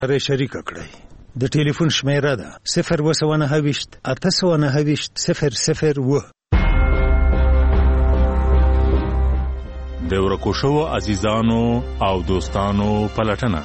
سره شریک کړئ. د ټلیفون شمیره ده 029 829 001. د ورکو شوو عزیزانو او دوستانو پلټنه.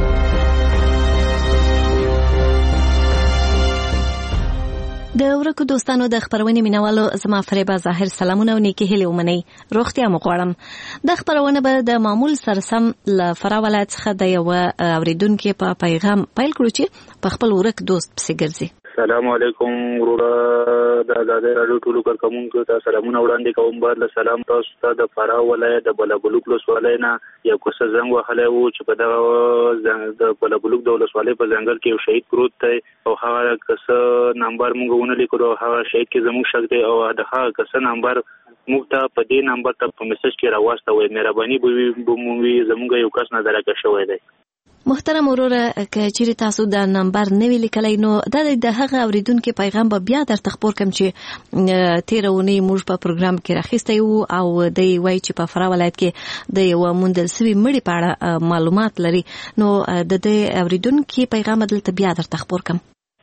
د ورکو دوستانو د خبرونې مینوالو زما فریبا ظاهر سلامونه او نیکی هیلې ومنئ. روغتیا مو غواړم. د خبرونه به د معمول سره سم له فراه ولایت څخه د یو اوریدونکو په پیغام پیل کړو چې په خپل ورک دوست پسې ګرځي. السلام علیکم ورور د راډیو ټولو کارکونکو ته سلامونه وړاندې کوم. بعد له سلام تاسو ته د فراه ولایت د بلابلوک ولسوالۍ نه یو کوڅه زنګ وهلی و چې په دغه د بلابلوک د ولسوالۍ په ځنګل کې یو شهید پروت دی او هغه کسه نمبر موږ ونه لیکلو. هغه شهید کې زموږ شک دی او د هغه کسه نمبر موږ ته په دې نمبر ته په میسج کې راواستوئ. مهرباني به وي زموږ یو کس نظر راکړی شوی دی. محترم وروره که چیرې تاسو د نمبر نه وی لیکلی نو د هغه اوریدونکو پیغام به بیا درته خبر کوم چې تېره اونۍ موږ په پروګرام کې راخیستی وو او دی وایي چې په فراه ولایت کې د یوه موندل سوي مړي په اړه معلومات لري. نو د دې اوریدونکو پیغام دلته بیا درته خبر کوم.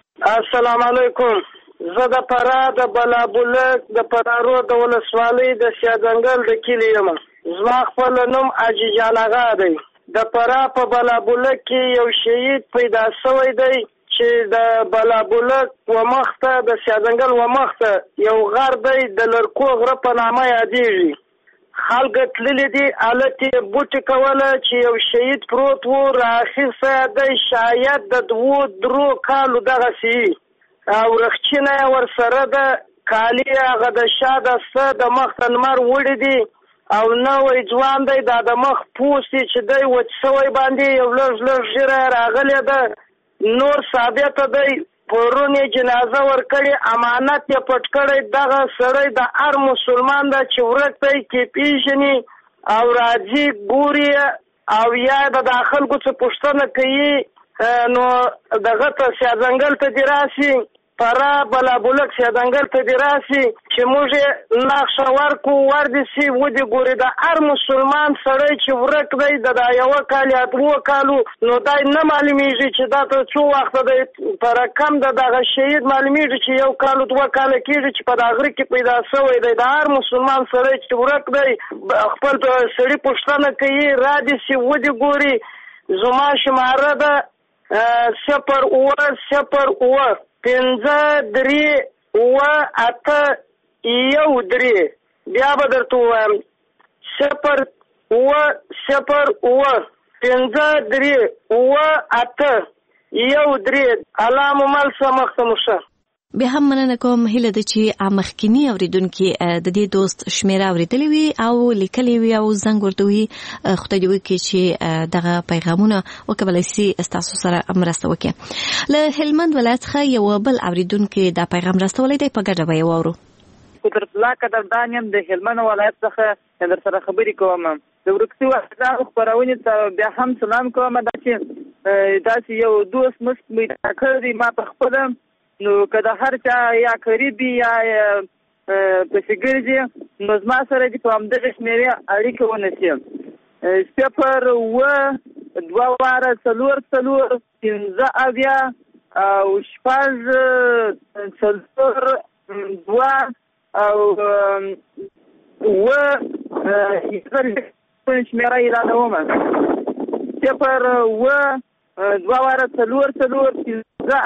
السلام علیکم. زه د فراه د بلابلک د فرارو د ولسوالۍ د سیاځنګل د کلي یم. زما خپل نوم حاجي جان اغا دی. د فراه په بلابلک کې یو شهید پیدا شوی دی چې د بلابلک و مخته د سیاځنګل و مخته یو غر دی د لرکو غره په نامه یادېږي. خلک تللي دي هلته یې بوټې کوله چې یو شهید پروت و رااخیستی دی شاید د 2-3 کالو دغسې وي او رخچینه یې ورسره ده. کالي هغه د شا دسته د مخ ته لمر وړي دي او نوی ځوان دی. دا د مخ پوستې چې دی وچ سوی باندې یو لږ ژیره راغلی ده. نور ثابته دی پرون یې جنازه ورکړې امانت یې پټ کړی. دغه سړی د هر مسلمان ده چې ورک دی کې پیژني او راځي ګوري او یا د خلکو څه پوښتنه کوي نو دغه ته سیاځنګل ته دې راسي فراه بلابلک سیاځنګل ته دې راسي چې موږ یې نقشه ورکو ور دې سي ودې ګوري. د هر مسلمان سړی چې ورک دی د 1 کال یا 2 کالو نو دا نه معلومیږي چې دا ته څو وخته دی. په رقم د دغه شهید معلومیږي چې 1 کال 2 کال کېږي چې په دا غره کې پیدا شوی دی. د هر مسلمان سړی چې ورک دی خپل سړي پوښتنه کوي را دې سي ودې ګوري. زما شماره ده 0-0-0-5-3-8-1-3. بیا به درته ووایم 0-0-0-5-3-8-1-3. الله مو مل شه مخته مو شه. بیا هم مننه کوم. هیله ده چې مخکینی اوریدونکي د دې دوست شمیره اوریدلې وي او لیکلې وي او زنګ ورته وي. خدای دې وکړي چې دغه پیغامونه وکولی سي ستاسو سره مرسته وکړي. له هلمند ولایت څخه یو بل اوریدونکي دا پیغام راستولی دی. په ګډه به یې واورو. قدرت الله قدردان یم د هلمند ولایت څخه در سره خبرې کوم. د ورک شوي عزیزانو خپرونې ته بیا هم سلام کوم. داسې یو دوست مست پیدا کړی دی ما په خپله نو که د هر چا یا قریب یا پسې ګرځي نو زما سره دې په همدغه شمېرې اړیکه ونیسي. 0-2-4-4-5-2 او 6-4-2 او شمېره یې رانوم 0-2-4-4-5-2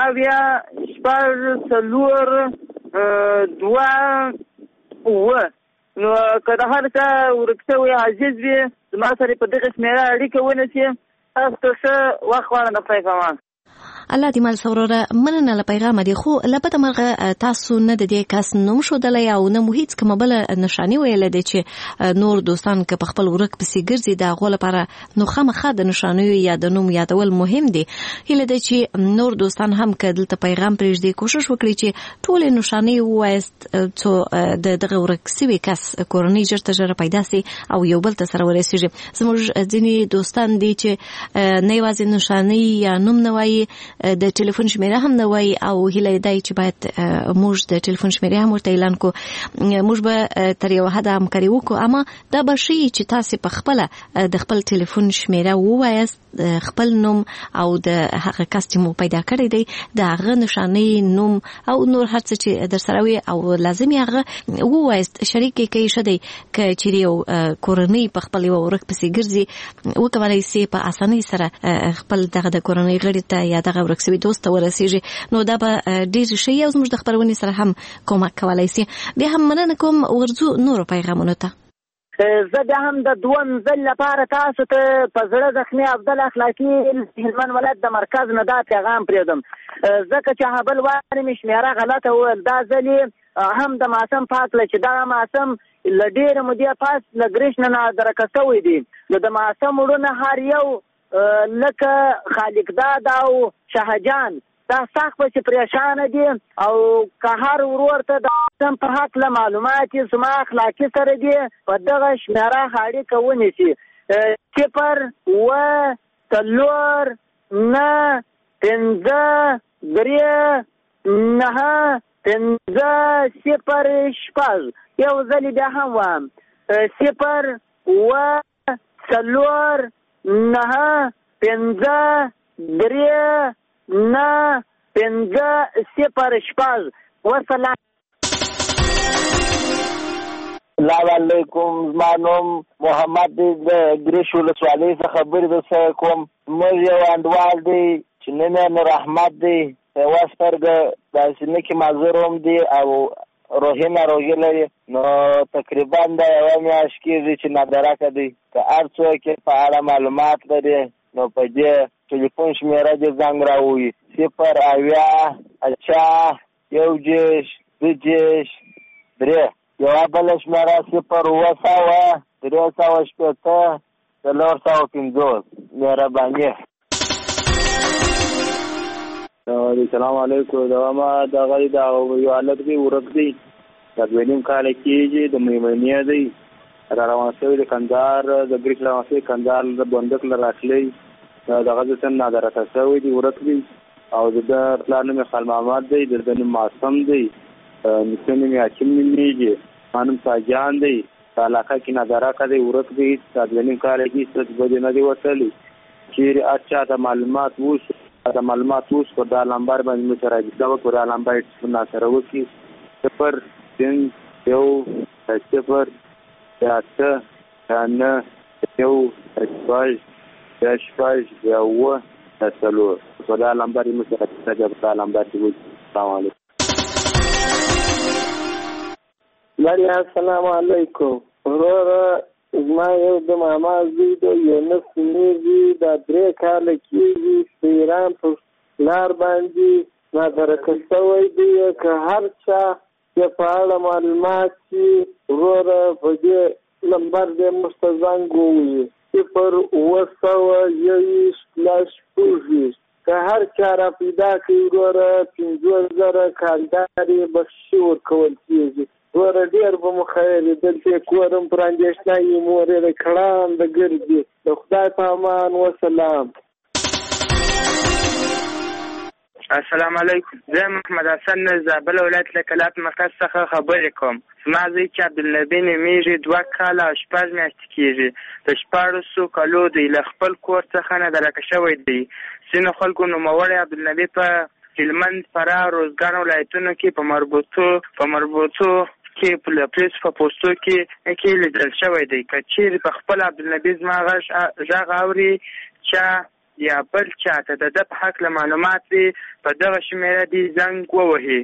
نو که د هر چا ورک شوی عزیز وي زما سره په دغه شمېره اړیکه ونیسي. تاسو ته ښه وخت غواړم د پیغام. الله دې مال سوروره مننه له پیغام دی. خو لپاره مرغه تاسو نه د دې کس نوم شودلای او نه مو هیڅ کومه بل نشانی ویل دي چې نور دوستان که په خپل ورک پسې ګرځي دا غو لپاره نو خامخا د نشانی یا د نوم یادول مهم دي. هله دې چې نور دوستان هم کدل ته پیغام پرېږدي کوشش وکړي چې ټول نشانی وایست څو دغه ورک سوي کس کورنۍ جرته جره پیدا سي او یو بل ته سره ورسیږي. زموږ ځینی دوستان دي چې نه یوازې نشانی یا نوم نه وایي د ټلیفون شمیره هم نه وایي او هیله دی چې باید موږ د ټلیفون شمیره هم ورته اعلان کو. موږ به تر یو حد همکاري وکړو اما دا به شي چې تاسو په خپل د خپل ټلیفون شمیره ووایاست خپل نوم او د هغه کس چې مو پیدا کړی دی د هغه نشانه نوم او نور هر څه چې در سره وي او لازمي هغه ووایست شریک کې شدی ک چې یو کورنۍ په خپل یو ورک پسې ګرځي وکولای شي په اسانۍ سره خپل دغه د کورنۍ غړي ته یا دغه ورکسوي دوست ورسیږي نو دا به ډیر شي او زموږ د خبرونې سره هم کومک کولای شي. بیا هم مننه کوم ورځو نور پیغامونه ته. زه بیا هم د دوم ځل لپاره تاسو ته په زړه زخمي عبدل اخلاقي هلمند ولایت د مرکز نه دا پیغام پرېږدم ځکه چې هبل وارې مې شمېره غلطه وویل دا ځل هم د ماسم پاک له چې دا ماسم له ډېرې مودې پاس له ګریش نه درکه شوی دی نو د ماسم وړونه هر یو لکه خالقداد او شاهجان دا سخت پسې پریشانه دي او که هر ورور ته د ماسم په هکله معلومات یې زما اخلاقي سره دي په دغه شمېره اړیکه ونیسي 0-4-9-5-3-9-5-0-6 یو ځل بیا هم وایم 0-4-9-5-3-9-5-0-6 وسلام. السلام علیکم زما نوم محمد دی د ګریش ولسوالۍ څخه خبرې درسره کوم. موږ یو انډوال دی چې نوم یې نور احمد دی یوه سترګه داسې نه کې معذور هم دی او روحي ناروغي لري نو تقریبا دا یوه میاشت کېږي چې نادرکه دی که هر څوک یې په اړه معلومات لري نو په دې ټلیفون شمېره دې زنګ راووي 0-8-1-2-3 یوه بله شمېره 0-7-350-450 مهرباني. السلام علیکم ما دغه د یو حالت دی ورک دی د دویم کال کېږي د میمنې دی را روان شوی د کندهار د ګریش روان شوی کندهار د بندک له راتلی دغه د سن نادرکه شوی دی ورک دی او د پلار نوم یې خال محمد دی د نوم معصوم دی نیکه نوم یې حکیم نومیږي ما نوم ساجان دی په علاقه کې نادرکه دی ورک دی د دویم کال کې هېڅ بدې نه دی وتلی چیرې هر چا ته معلومات وشو دا معلومات اوس په دا نمبر باندې موږ سره راځي دا په دا نمبر څخه سره وکړي 0-0-9-9-5-5-5-5 په دا نمبر موږ سره راځي په دا نمبر کې السلام علیکم. السلام علیکم ورور زما یو د ماما زوی د یونس میږي دا 3 کاله کېږي په ایران په لار باندې نادرکه شوی دی که هر چا چې په اړه معلومات چې وروره په دې نمبر دې موږ ته زنګ ووایي 0-7-1-2-3 که هر چا را پیدا کړي وروره 50,000 کالدار یې بخشي ورکول کېږي ور ډیر به مو خیر دلته کورم پراندېشنایي مورې د کړان د ګرځي د خدای په امان وسلام. السلام علیکم زه محمد حسن زابل ولایت له کلات مرکز څخه خبرې کوم. زما زوی چې عبدالنبي نومیږي 2 کاله او 6 میاشتې کېږي د 14 کالو دی له خپل کور څخه نادرکه شوی دی. ځینو خلکو نوموړی عبدالنبي په هلمند فراه روزګان ولایتونو کې په مربوطو کې پولیس په پوسټو کې لیدل شوی دی. که چیرې په خپل عبدالنبي زما غږ اوري چا یا بل چا ته د ده په هکله معلومات وي په دغه شمېره دې زنګ ووهي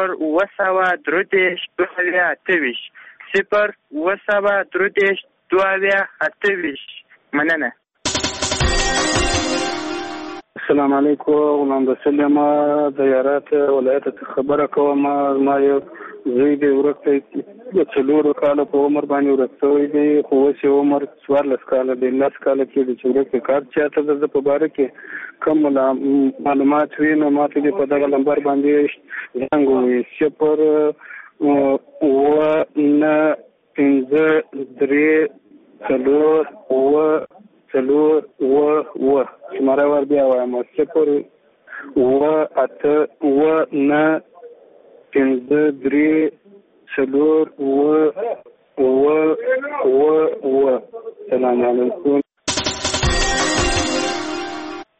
0-7-3-2-28 مننه. السلام علیکم غلام رسول یم د یارات ولایت څخه خبره کوم. ما یو زوی دی ورک دی د 4 کاله په عمر باندې ورک شوی دی خو اوس یې عمر 14 کاله دی 10 کاله کې دی چې ورک دی. کار چاته د په باره کې کوم معلومات وي نو ماته دې په دغه نمبر باندې زنګ ووایي 0-7-3-4-5 شماره ور بیا وایم 0-8-9-5-3-4-5 سلام علیکم.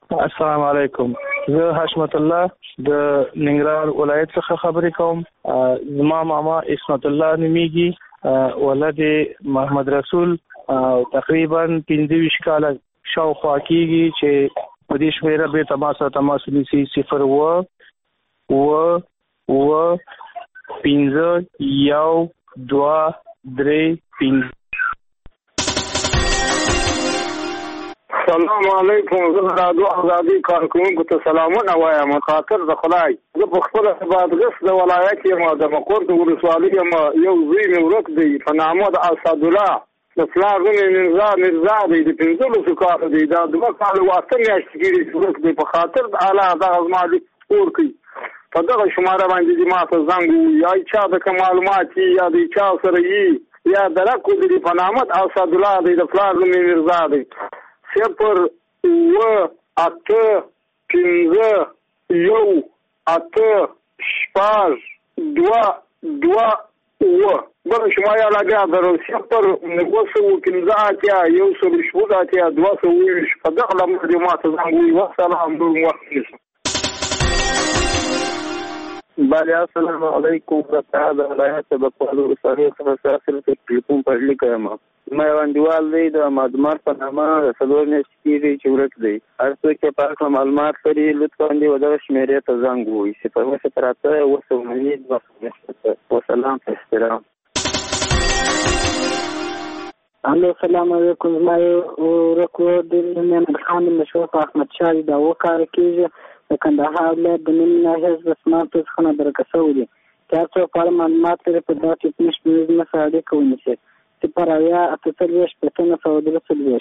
السلام علیکم. زه حشمت الله د ننګرهار ولایت څخه خبرې کوم. زما ماما اسمت الله نومیږي، ولد محمد رسول، تقریبا 25 کاله شاوخوا کېږي چې په دې شمیره به تماس نیسي 0 و 5 1 2 3 5. السلام علیکم. زه د رادیو ازادي کارکونکو ته سلامونه وایم. خاطر د خدای زه په خپل بادغیس د ولایت یم، د مقر د ولسوالۍ یم. یو زوی مې ورک دی په نامه د اسدالله، د پلار نوم مرزا دی، د 15 کالو دی. دا 2 کاله 8 میاشتې کېږي ورک دی. په خاطر د الله دغه زما لیک سپور کړي، په دغه شماره باندې دې ما ته زنګ ووهي، یا چا د معلومات یا د چا سره یي یا د رکو دی په نامه د اسدالله دی، د پلار نوم مرزا دی. 0 و 8 5 1 8 6 2 2 و. بل شمایا لګا درو 0 9 15 اتیا 1 17 اتیا 2 په دغه لمر دې ما ته زنګ ووهي. والسلام علیکم. بله السلام علیکم. د ولایت د بکوالو ولسوالۍ څخه ساسل ته ټلیفون پر لیکم. ما یو انډیوال دی د معلومات په نامه د 4 میاشتې کېږي چې ورک دی. هر څوک چې په هکله معلومات لري لطفا دې دغه شمېرې ته زنګ ووهي 0 وسلام په احترام. الو السلام علیکم. ما یو ورک و د محمد خان مشرف احمد شاه دا وکړ کېږي د کندهار ولایت د نیم ناحیه زسمان په څخه درکسو دي. که هر څوک په معلومات لري په دا ټیپ نشمېرې نه سره اړیکه ونیسي. سپرایا اتسلوش پتنه سودره سلوش.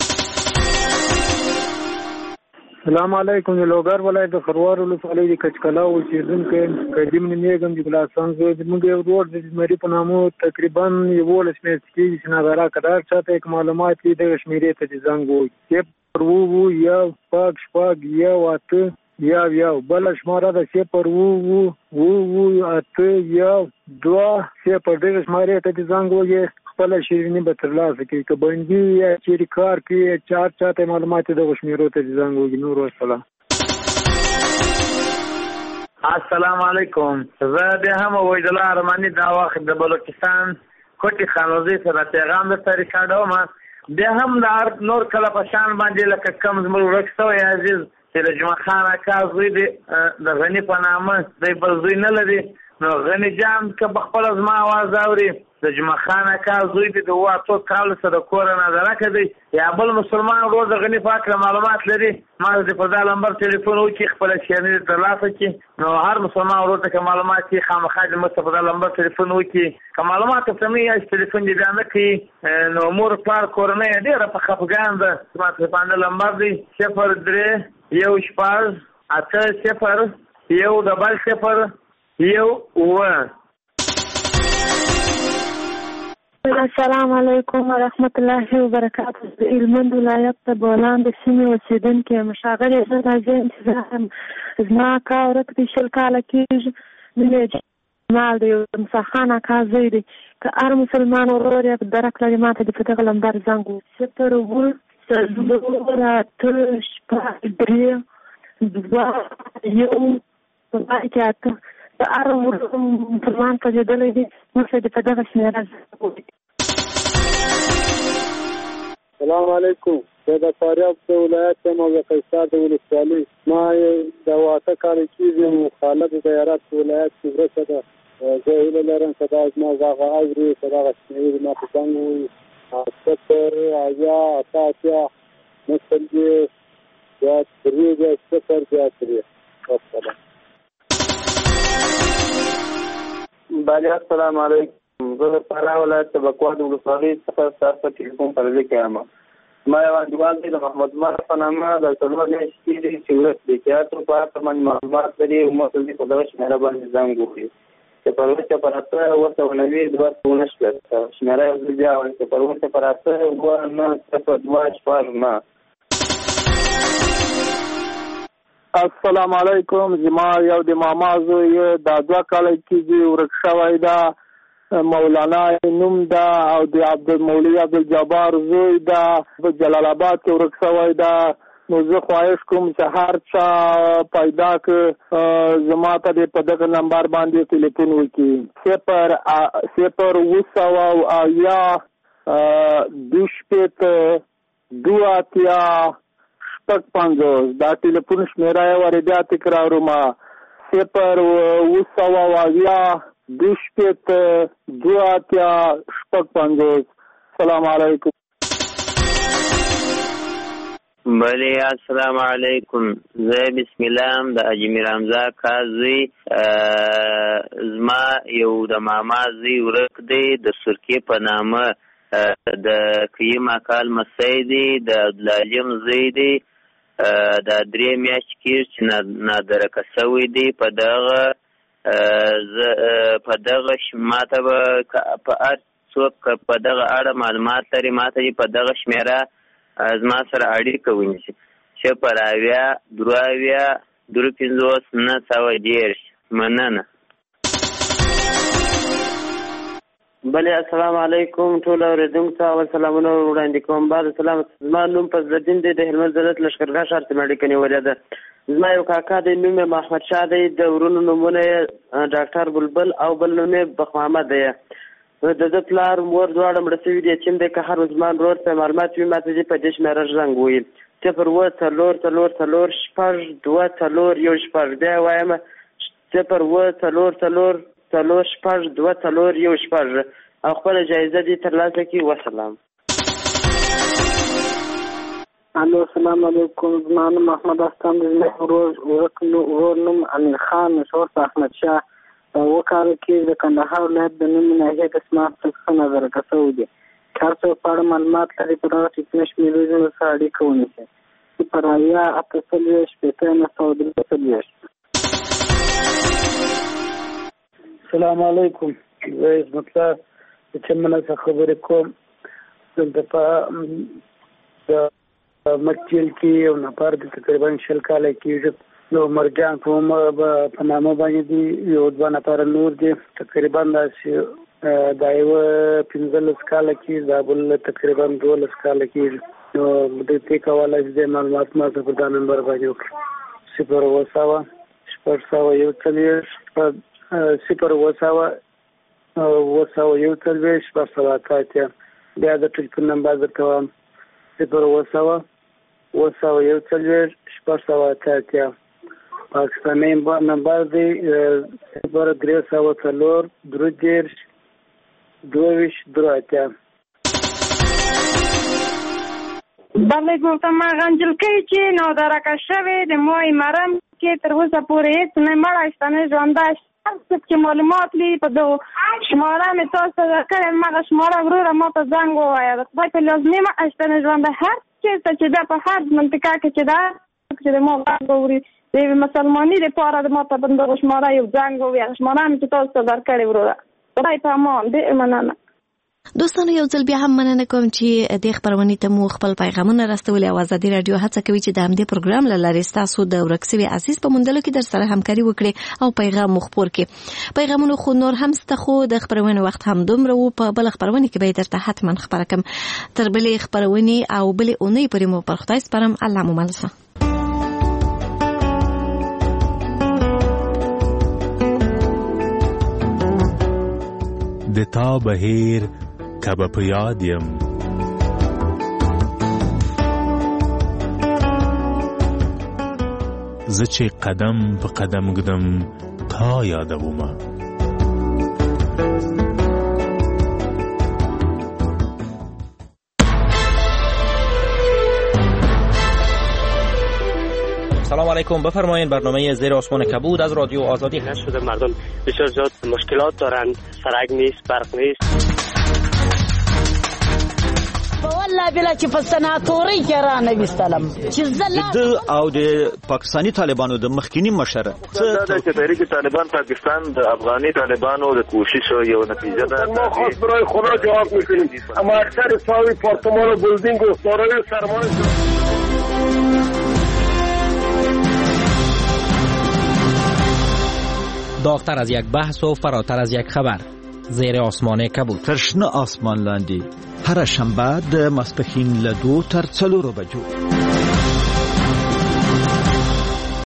السلام علیکم. لوګر ولایت د خروار ولسوالۍ د کچکلا اوسېدونکی قدیم نومیږم د بلاسان زوی. زموږ یو ورور د زمري په نامه تقریبا 11 میاشتې کېږي چې ناظره قرار چاته یک معلومات دي دغه شمېرې ته دې زنګ ووهي 0 یا 5 یا 8 یا بل شماره د 0 8 یا 2 په دغه شمارې ته دې زنګ ووهي. خپل شیرینی به ترلاسه کړي که بندي یا چیرې کار کوي چاته معلومات دغه شمېرو ته دې زنګ ووهي. نور والسلام. السلام علیکم. زه بیا هم وحید الله ارماني دا وخت د بلوچستان کوټي خانوزي سره پیغام درته ریکارډوم. بیا هم د نور کله په شان باندې لکه کم زموږ ورک شوی عزیز چې د جمعه خان اکا زوی دی د غني په نامه دی، بل زوی نه لري. نو غني جان که په خپله زما اواز اوري د جمعه خان اکا زوی دی د 8 کالو سره د کوره نظرکه دی یا بل مسلمان ورور د غني په هکله معلومات لري ما دې په دا نمبر تلیفون وکړي خپله شیریني ترلاسه کړي. نو هر مسلمان ورور ته که معلومات وي خامخا دې موږ ته په دا نمبر تلیفون وکړي. که معلومات ته سمې یا تلیفون دې بیا نه کوي نو مور پلار کورنۍ ډېره په خفګان ده. زما تلیفون نمبر دی 03 1 6 8 0 1 0 1 السلام علیکم ورحمت الله وبرکاته. د هلمند ولایت د بولان د سیمې اوسېدونکي یم. ښاغلي زه راځم انتظار زما اکا ورک دی 20 کاله کېږي. نوم یې جمال دی، موسی خان اکا زوی دی. که هر مسلمان ورور یې درک لري ما ته دې په دغه نمبر زنګ ووهي 0 8 د هر مسلمان په لیدلی دی موږ دې په دغه شمېره زنګ ووهي. السلام علیکم. زه د فاریاب د ولایت یم او د قیصار د ولسوالۍ. ما د 8 کاله کېږي خالد د هرات په ولایت کې ورکه ده. زه هیله لرم چې دا زما غږ اوري چې دغه شمېرې ما ته زنګ ووهي 0 یا 8 مسلګي یا 3 والسلام. بله السلام علیکم. زه د فراه ولایت د بکوالو ولسوالۍ څخه ستاسو ټلیفون پر لیکم. ما یو انډیوال دی د محمد عمر په نامه د 4 میاشتې کېږي چې ورک دی. که هر څوک په هکله باندې معلومات لري موږ ته دې په دغه شمېره باندې زنګ وکړي 0 شمېره یو ځل بیا وایي 0 السلام علیکم. زما یو د ماما زوی دا 2 کاله کېږي ورک شوی ده. مولانا نوم ده او د عبدالمولي عبدالجبار زوی ده په جلال آباد کې ورک شوی ده. نو زه خواهش کوم چې هر چا پیدا که زما ته دې په دغه نمبر باندې ټلیفون وکړي 0 دا ټلیفون شمیره یې وربیا تکراروم 0 السلام علیکم. بله السلام علیکم. زه بسم الله د اجمیر حمزه قاضي زما یو د ماما زی ورک دی د سرکی په نامه د قیم اکال مسیدی د عبدالعلیم زیدی د 3 میاشت کې چې نادرکه سوی دی په دغه ماته په هر څوک په دغه اړه معلومات لري ماته په دغه شمیره زما سره اړیکه ونیسي 0 مننه. بله السلام علیکم ټول اوریدونکو ته اول سلامونه وړاندې کوم. بعد سلام. زما نوم فضلالدین دی د هلمند ولایت لښکرګاه ښار ته مې اړیکه نیولې ده. زما یو کاکا دی نوم یې محمد شاه دی د ورونو نومونه یې ډاکټر بلبل او بل نوم یې بخ محمد دی. د ده پلار مور دواړه مړه شوي دي. چین دی که هر زما ورور ته معلومات وي ما ته دې په دې شمېره زنګ وویل 0 بیا یې وایم 0 او خپله جایزه دې ترلاسه کړي. وسلام. الو السلام علیکم. زما نوم محمد استان دی. ورور نوم امیر خان مشهور په احمد شاه په وکاله کې د کندهار ولایت د نومي ناحیې د سمارټ څخه نظرګه شوی دی. هر څوک په اړه معلومات لري په دغه ټکنالوژي شمیرو سره اړیکه ونیسي 0 السلام علیکم. زه عظمت الله د چمنه څخه خبرې کوم. دلته په مکتیل کې یو نفر د تقریبا 20 کاله کېږي نو مرجان په نامه باندې دي یو 2 نفر نور دي تقریبا داسې دا یو 15 کاله کې دا بل تقریبا 12 کاله کېږي نو د دې کولای د معلومات ما په دا نمبر باندې وکړي 0 بیا د ټلیفون نمبر درکوم 0 پاکستاني نمبر دی 0 بله گفتم ما غنجل که چی نادرکه شوی د مای مرم که تر اوسه پورې هیڅ نه مړه شته نه ژونده شته. هر څوک چې معلومات لري په دغو شماره مې تاسو ته درکړې مغه شماره وروره ما ته زنګ ووایه د خدای په لازمي مړه شته نه ژونده هر چېرته چې ده په هر منطقه کې چې ده چې د ما غږ واوري د یوې مسلماني دپاره د ما ته په دغو شماره یو زنګ ووایه شماره مې چې تاسو ته درکړې وروره خدای په امان. ډېر مننه. دوستانو یو ځل بیا هم مننه کوم چې د خبرونې ته مو خپل پیغامونه راستولي او ازادي رادیو هڅه کوي چې د همدې پروګرام له لارې تاسو د ورکسوي عزیز په موندلو کې در سره همکاري وکړي او پیغام مخبر کې پیغامونه خو نور هم ستخو د خبرونې وخت هم دومره وو په بل خبرونه کې به درته حتما خبره کوم تر بلې خبرونې او بلې اونۍ پرې مو پر خدای سپارم. الله مو ملسه. د تا بهیر کبه په یاد یم زه چې قدم په قدم ګدم تا یادومه سلام علیکم. بفرمایید برنامه زیر آسمان کبود از رادیو آزادی نشده. مردم بسیار زیاد مشکلات دارند. سرک نیست، برق نیست. والله بلا چې په سناتوري کې را نه وستلم چې د او د پاکستانی طالبانو د مخکینی مشر دا چې تحریک طالبان پاکستان د افغاني طالبانو د کوشش یو نتیجه ده. ما خاص برای خدا جواب میکنیم اما اکثر ساوی پارتمان و بلدینگ و دارای سرمایه داغتر از یک بحث و فراتر از یک خبر زیر آسمان کبود ترشنه آسمان لاندی هر شنبه د ماسپښین له 2 تر 4 بجو